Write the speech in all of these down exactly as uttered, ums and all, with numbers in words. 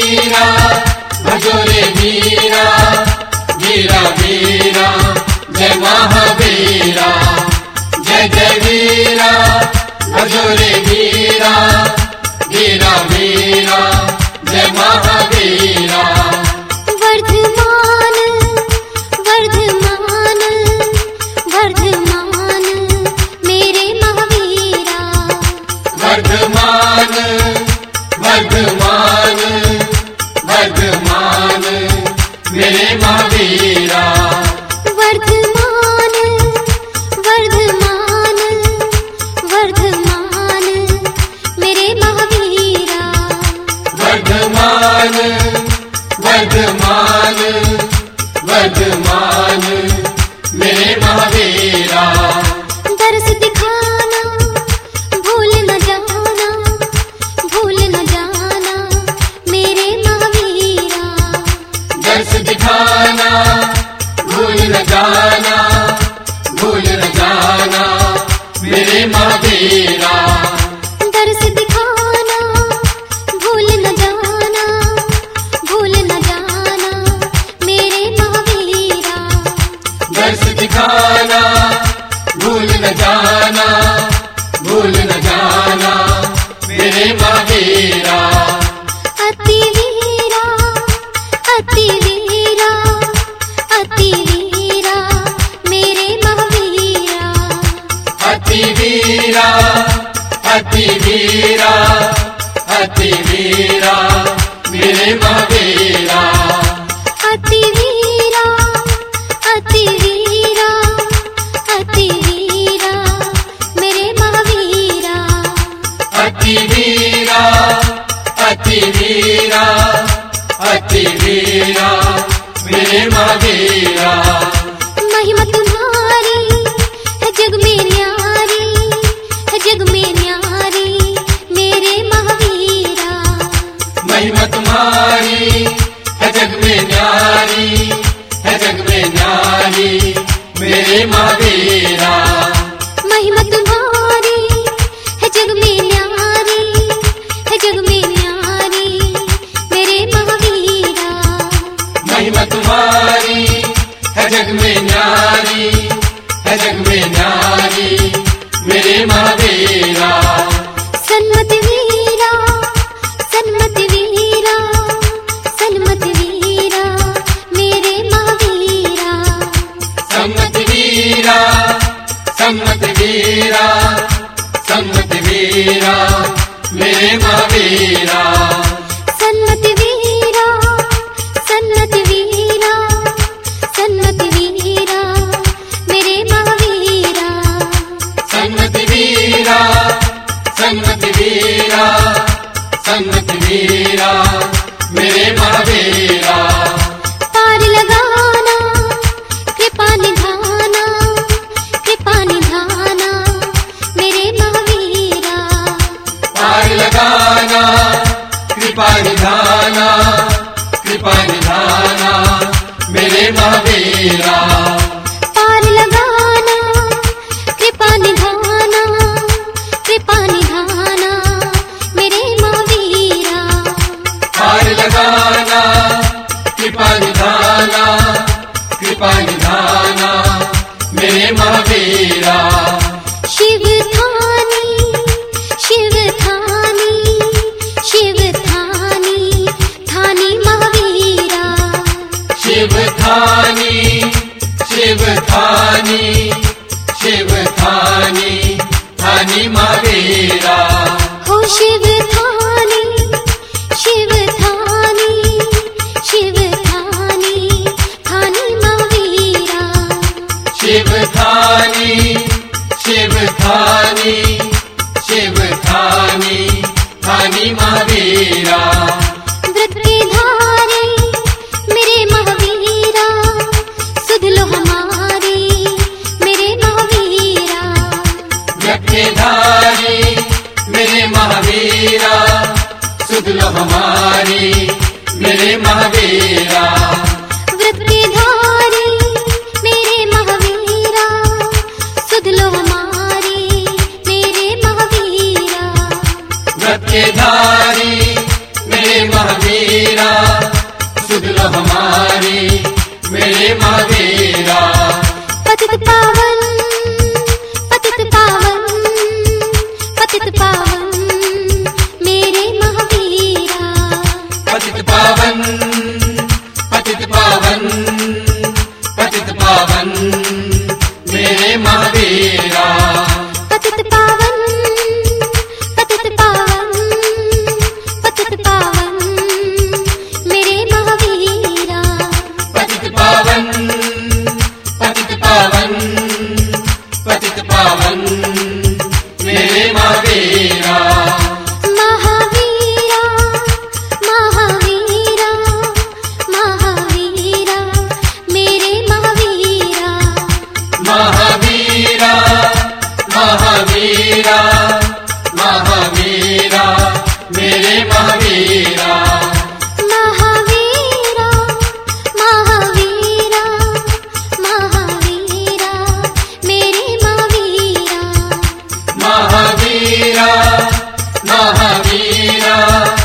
वीरा भजो रे वीरा, वीरा वीरा जय महावीरा, जय जय वीरा भजो रे वीरा, वीरा वीरा जय महावीरा। वर्धमान वर्धमान वर्धमान मेरे महावीरा, वर्धमान वर्धमान वर्धमान मेरे महावीरा, वर्धमान वर्धमान वर्धमान मेरे महावीरा, वर्धमान वर्धमान वर्धमान मेरे महावीरा। दर्श दिखाना भूल न जाना, भूल न जाना मेरे महावीरा, दर्श दिखाना भूल न जाना, भूल न जाना मेरे महावीरा, दर्श दिखाना भूल न जाना, भूल न जाना मेरे महावीरा, दर्श दिखाना भूल न जाना, भूल न जाना मेरे महावीरा। अति वीरा अति वीरा अति वीरा मेरे महावीरा, अति वीरा अति वीरा अति वीरा मेरे महावीरा, अति वीरा अति वीरा अति वीरा मेरे महावीरा, अति वीरा अति वीरा अति वीरा मेरे महावीरा। महिमा तुम्हारी है जग में न्यारी, है जग में न्यारी मेरे महावीरा, महिमा तुम्हारी है जग में न्यारी, है जग में न्यारी मेरे महावीरा, महिमा तुम्हारी है जग में न्यारी, है जग में न्यारी मेरे महावीरा, महिमा तुम्हारी है जग में न्यारी, है जग में न्यारी मेरे महावीरा। सन्मत वीरा सन्मत वीरा सन्मत वीरा मेरे महावीरा, सम्मत वीरा सम्मत वीरा सम्मत वीरा मेरे महावीरा, सन्मत वीरा सन्मत वीरा सन्मत वीरा मेरे महावीरा, सम्मत वीरा सम्मत वीरा सम्मत वीरा मेरे महावीरा। पार लगाना कृपा निधाना, कृपा निधाना मेरे महावीरा, पार लगाना कृपा निधाना, कृपा निधाना मेरे महावीरा, पार लगाना कृपा निधाना, कृपा निधाना मेरे महावीरा, पार लगाना कृपा निधाना, कृपा निधाना मेरे महावीरा। शिव थानी शिव थानी शिव थानी थानी महावीरा, शिव थानी शिव थानी शिव थानी थानी महावीरा, हो शिव थानी शिव थानी शिव थानी थानी महावीरा, शिव थानी शिव थानी शिव थानी थानी महावीरा। व्रत के धारे मेरे महावीरा, सुध लो हमारी मेरे महावीरा, व्रत के धारी मेरे महावीरा, सुध लो हमारी मेरे महावीरा, व्रत के धारे मेरे महावीरा, सुध लो हमारी मेरे महावीरा, व्रत के धारी मेरे महावीरा, सुध लो हमारी मेरे महावीरा। पतित पावन पतित पावन पतित पावन मेरे महावीरा। पतित पावन पतित पावन पतित पावन मेरे महावीरा। पतित पावन पतित पावन पतित पावन मेरे महावीरा। पतित पावन पतित पावन पतित पावन मेरे महावीरा। महावीरा महावीरा महावीरा मेरे महावीरा। महावीरा महावीरा महावीरा मेरे महावीरा। महावीरा महावीरा महावीरा मेरे महावीरा। महावीरा महावीरा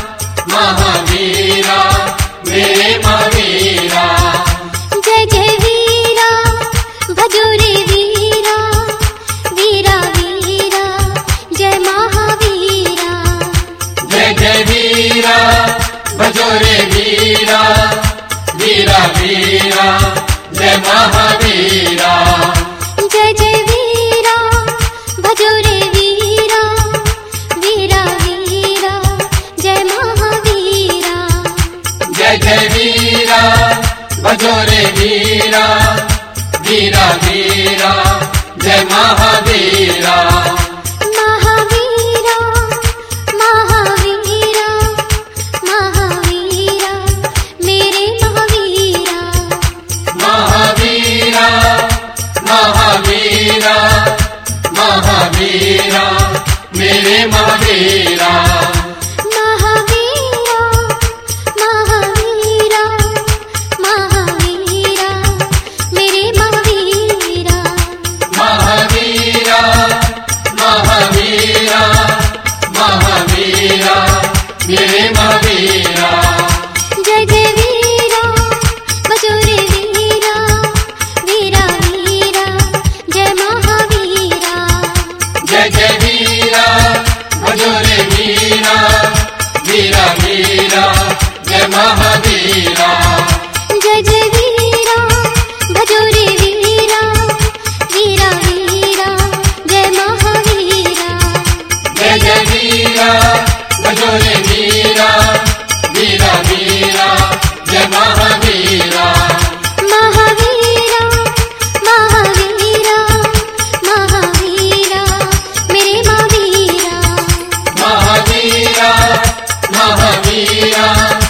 महावीरा मेरे महावीरा। जय जय वीरा भजो रे वीरा वीरा वीरा जय महावीरा। जय जय वीरा भजो रे वीरा वीरा वीरा जय महावीरा। जय जय वीरा भजो रे वीरा वीरा वीरा जय महावीरा। जय जय वीरा भजो रे वीरा वीरा वीरा जय महावीरा। महावीरा महावीरा महावीरा मेरे महावीरा। महावीरा महावीरा महावीरा मेरे महावीरा। महावीरा महावीरा महावीरा मेरे महावीरा। महावीरा महावीरा महावीरा मेरे महावीरा। जय जय वीरा भजो रे वीरा वीरा वीरा जय महावीरा। जय जय वीरा भजो रे वीरा वीरा वीरा जय महावीरा। जय जय वीरा भजो रे वीरा वीरा वीरा जय महावीरा। जय जय वीरा भजो रे वीरा वीरा वीरा जय महावीरा। महावीरा महावीरा महावीरा मेरे महावीरा। महावीरा महावीरा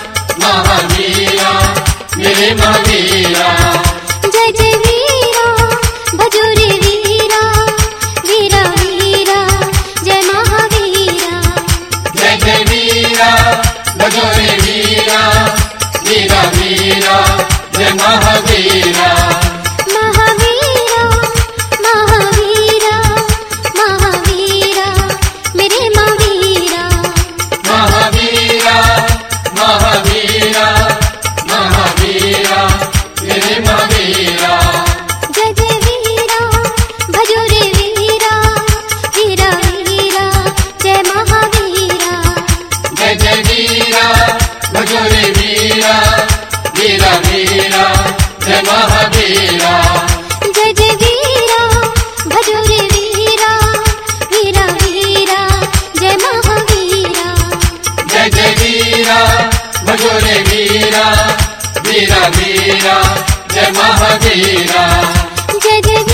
महावीरा मेरे महावीरा। जय जय वीरा भजो रे वीरा वीरा वीरा जय महावीरा। जय जय वीरा भजो रे वीरा वीरा वीरा जय महावीरा। महावीरा महावीरा महावीरा मेरे महावीरा। महावीरा महावीरा महावीरा मेरे महावीरा। जय जय वीरा भजो रे वीरा वीरा वीरा जय महावीरा। जय जय वीरा भजो रे वीरा वीरा वीरा जय महावीरा। जय जय वीरा भजो रे वीरा वीरा वीरा जय महावीरा। जय जय वीरा भजो रे वीरा वीरा वीरा जय महावीरा। जय जय